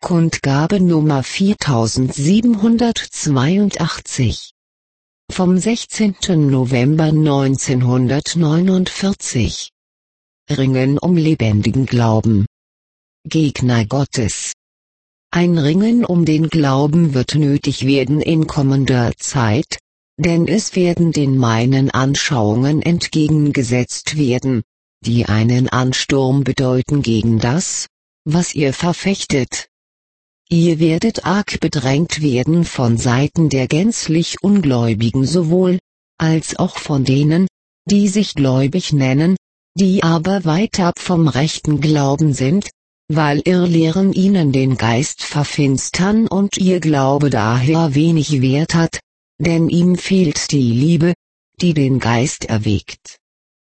Kundgabe Nummer 4782. Vom 16. November 1949. Ringen um lebendigen Glauben. Gegner Gottes. Ein Ringen um den Glauben wird nötig werden in kommender Zeit, denn es werden den meinen Anschauungen entgegengesetzt werden, die einen Ansturm bedeuten gegen das, was ihr verfechtet. Ihr werdet arg bedrängt werden von Seiten der gänzlich Ungläubigen sowohl, als auch von denen, die sich gläubig nennen, die aber weit ab vom rechten Glauben sind, weil Irrlehren ihnen den Geist verfinstern und ihr Glaube daher wenig Wert hat, denn ihm fehlt die Liebe, die den Geist erweckt.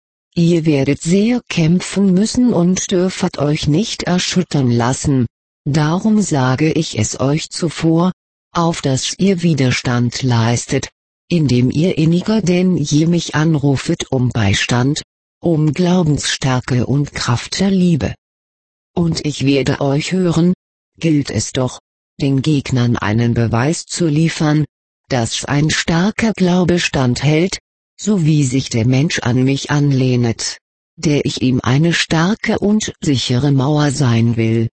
Ihr werdet sehr kämpfen müssen und dürft euch nicht erschüttern lassen. Darum sage ich es euch zuvor, auf dass ihr Widerstand leistet, indem ihr inniger denn je mich anrufet um Beistand, um Glaubensstärke und Kraft der Liebe. Und ich werde euch hören, gilt es doch, den Gegnern einen Beweis zu liefern, dass ein starker Glaube standhält, so wie sich der Mensch an mich anlehnet, der ich ihm eine starke und sichere Mauer sein will.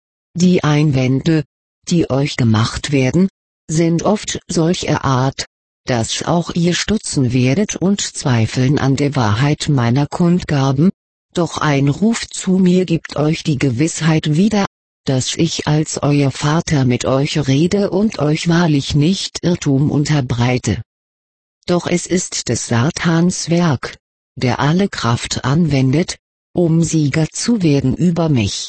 Die Einwände, die euch gemacht werden, sind oft solcher Art, dass auch ihr stutzen werdet und zweifeln an der Wahrheit meiner Kundgaben, doch ein Ruf zu mir gibt euch die Gewissheit wieder, dass ich als euer Vater mit euch rede und euch wahrlich nicht Irrtum unterbreite. Doch es ist des Satans Werk, der alle Kraft anwendet, um Sieger zu werden über mich.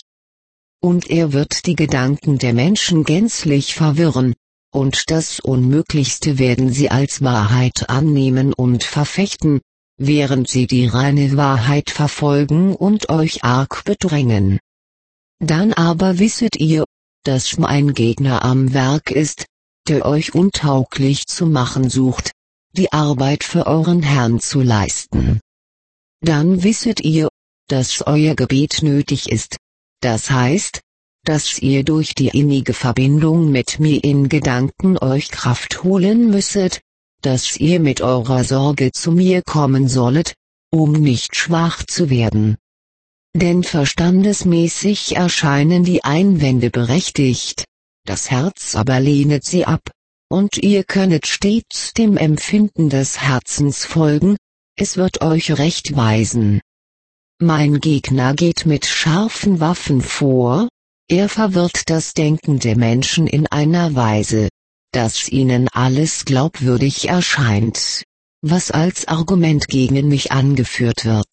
Und er wird die Gedanken der Menschen gänzlich verwirren, und das Unmöglichste werden sie als Wahrheit annehmen und verfechten, während sie die reine Wahrheit verfolgen und euch arg bedrängen. Dann aber wisset ihr, dass mein Gegner am Werk ist, der euch untauglich zu machen sucht, die Arbeit für euren Herrn zu leisten. Dann wisset ihr, dass euer Gebet nötig ist. Das heißt, dass ihr durch die innige Verbindung mit mir in Gedanken euch Kraft holen müsset, dass ihr mit eurer Sorge zu mir kommen sollet, um nicht schwach zu werden. Denn verstandesmäßig erscheinen die Einwände berechtigt, das Herz aber lehnet sie ab, und ihr könnet stets dem Empfinden des Herzens folgen, es wird euch recht weisen. Mein Gegner geht mit scharfen Waffen vor, er verwirrt das Denken der Menschen in einer Weise, dass ihnen alles glaubwürdig erscheint, was als Argument gegen mich angeführt wird.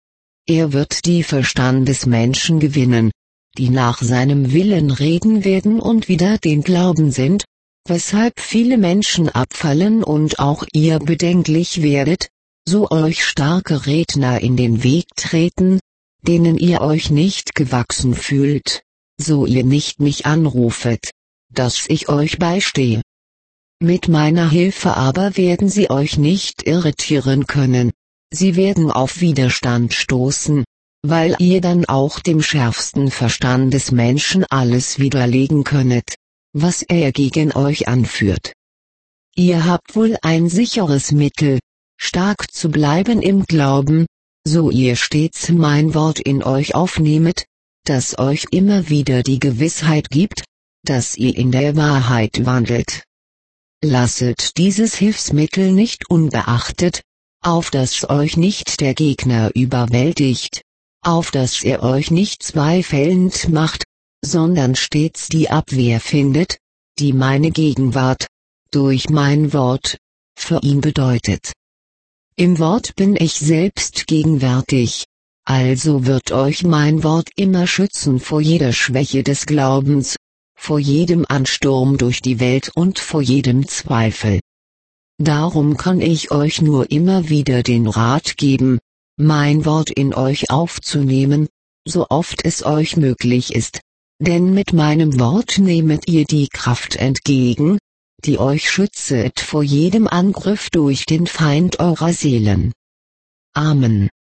Er wird die Verstandesmenschen gewinnen, die nach seinem Willen reden werden und wieder den Glauben sind, weshalb viele Menschen abfallen und auch ihr bedenklich werdet, so euch starke Redner in den Weg treten, denen ihr euch nicht gewachsen fühlt, so ihr nicht mich anrufet, dass ich euch beistehe. Mit meiner Hilfe aber werden sie euch nicht irritieren können, sie werden auf Widerstand stoßen, weil ihr dann auch dem schärfsten Verstand des Menschen alles widerlegen könnet, was er gegen euch anführt. Ihr habt wohl ein sicheres Mittel, stark zu bleiben im Glauben, so ihr stets mein Wort in euch aufnehmet, das euch immer wieder die Gewissheit gibt, dass ihr in der Wahrheit wandelt. Lasset dieses Hilfsmittel nicht unbeachtet, auf dass euch nicht der Gegner überwältigt, auf dass er euch nicht zweifelnd macht, sondern stets die Abwehr findet, die meine Gegenwart, durch mein Wort, für ihn bedeutet. Im Wort bin ich selbst gegenwärtig, also wird euch mein Wort immer schützen vor jeder Schwäche des Glaubens, vor jedem Ansturm durch die Welt und vor jedem Zweifel. Darum kann ich euch nur immer wieder den Rat geben, mein Wort in euch aufzunehmen, so oft es euch möglich ist, denn mit meinem Wort nehmet ihr die Kraft entgegen, die euch schützet vor jedem Angriff durch den Feind eurer Seelen. Amen.